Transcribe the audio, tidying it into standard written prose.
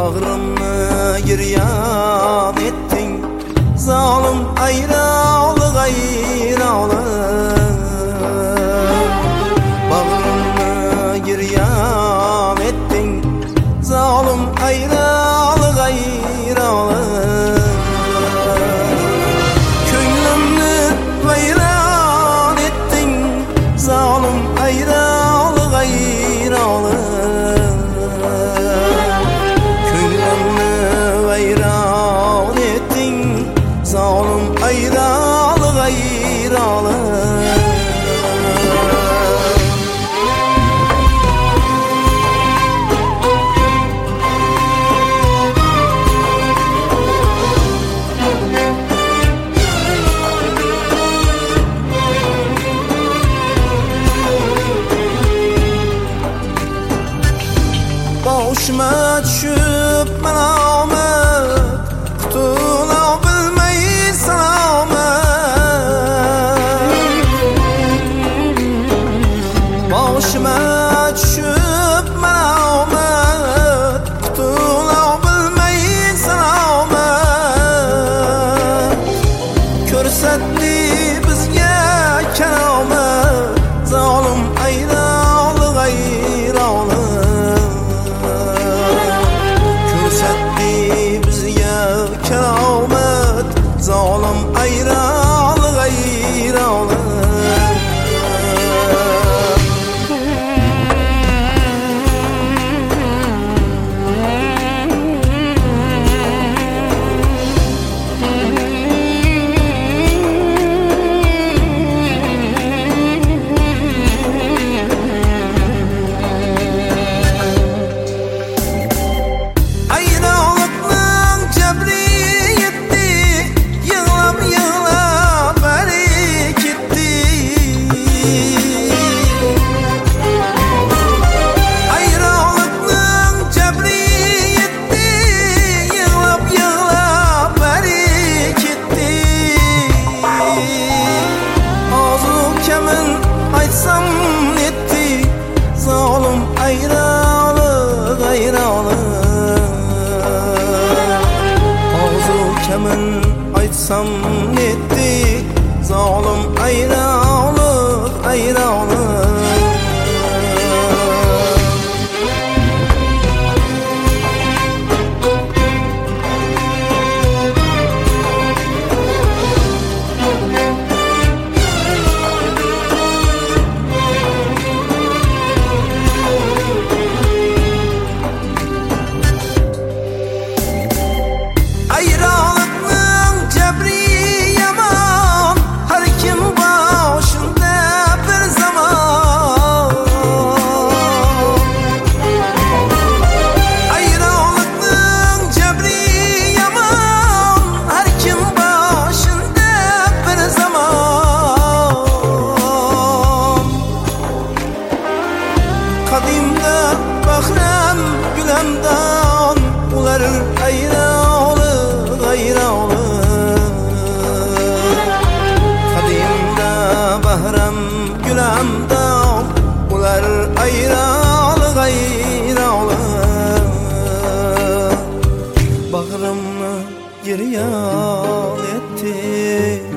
Bağrımı giryan ettin, zalim ayralı gayralı. Bağrımı giryan ettin, zalim ayralı gayralı. Könlümü vayran ettin, zalim ayralı gayralı. Vayran ettin, zalim ayralı gayralı. Başıma düşüp melamet, kutula bilmeyi selamet. Başıma düşüp melamet, kutula bilmeyi selamet. Körsetdi bizge keramet, zalim ayralı gayralı. Keramet, zalim ayralı gayralı. Aytsam netti, zalim ayralı gayralı. Ağzı kemin aytsam netti, zalim ayralı gayralı. Kadimde bahrem gülemdan, ular ayralı gayralı. Kadimde bahrem gülemdan, ular ayralı gayralı. Bağrımı giryan etti,